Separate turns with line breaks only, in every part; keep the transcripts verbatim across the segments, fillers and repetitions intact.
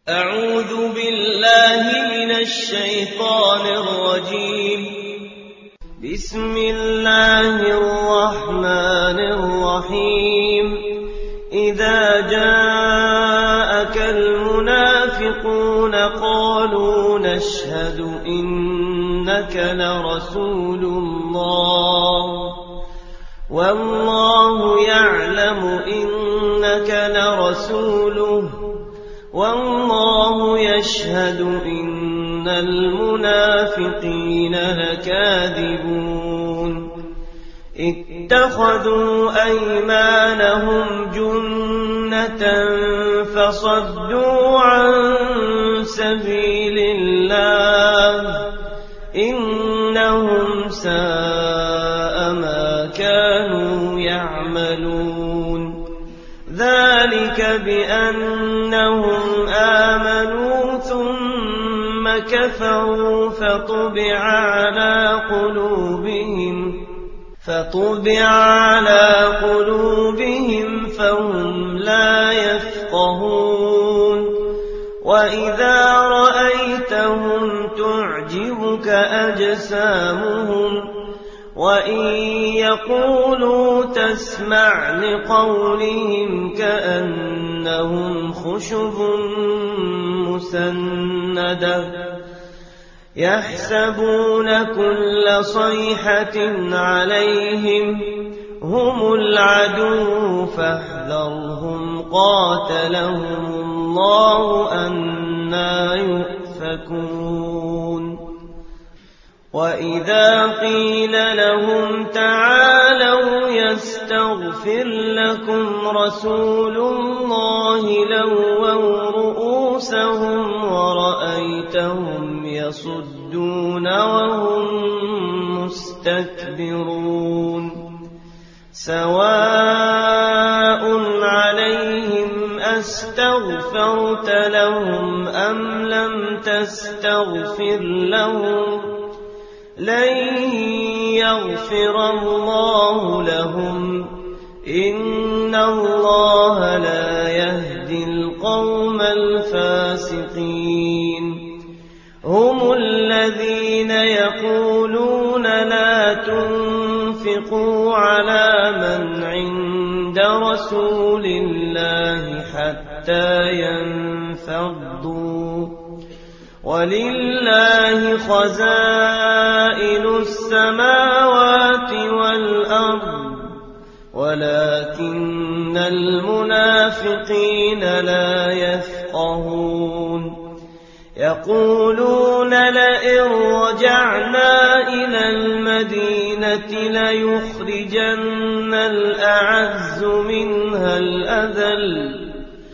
أعوذ بالله من الشيطان الرجيم. بسم الله الرحمن الرحيم. إذا جاءك المنافقون قالوا نشهد إنك لرسول الله والله يعلم إنك لرسوله والله يشهد إن المنافقين لكاذبون. اتخذوا أيمانهم جنة فصدوا عن سبيل الله إنهم ساء ما كانوا يعملون. ذلك بأنهم آمنوا ثم كفروا فطبع على قلوبهم فطبع على قلوبهم فهم لا يفقهون. وإذا رأيتهم تعجبك أجسامهم وإن يقولوا تسمع لقولهم كأنهم خشب مسندة يحسبون كل صيحة عليهم هم العدو فاحذرهم قاتلهم الله أنى يؤفكون. وإذا قيل لهم تعالوا يستغفر لكم رسول الله لووا رؤوسهم ورأيتهم يصدون وهم مستكبرون. سواء عليهم أستغفرت لهم أم لم تستغفر لهم لن يغفر الله لهم إن الله لا يهدي القوم الفاسقين. هم الذين يقولون لا تنفقوا على من عند رسول الله حتى ينفضوا ولله خزائن السماوات والأرض ولكن المنافقين لا يفقهون. يقولون لئن رجعنا إلى المدينة ليخرجن الأعز منها الأذل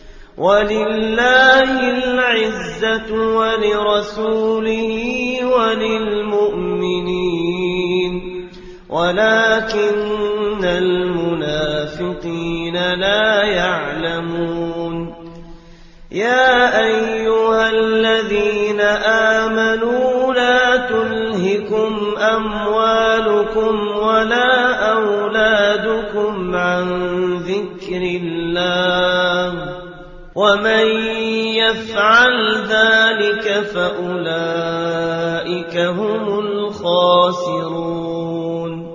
ولله العزة ولرسوله وللمؤمنين ولكن المنافقين لا يعلمون. يا أيها الذين آمنوا لا تلهكم أموالكم ولا أولادكم عن ذكر الله ومن يفعل ذلك فأولئك هم الخاسرون.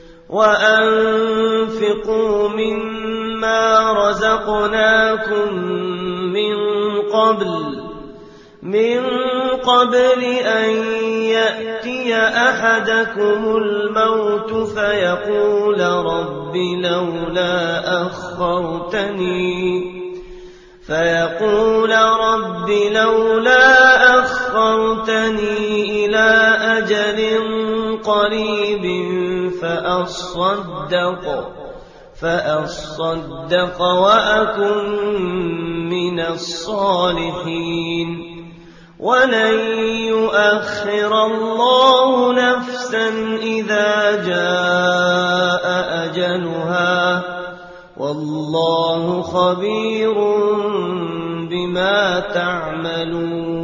وأنفقوا مما رزقناكم من قبل من قبل أن يأتي أحدكم الموت فيقول رب لولا أخرتني فيقول رب لولا أخرتني إلى أجل قريب فأصدق فأصدق وأكن من الصالحين. ولن يؤخر الله نفسا إذا جاء أجلها والله خبير بما تعملون.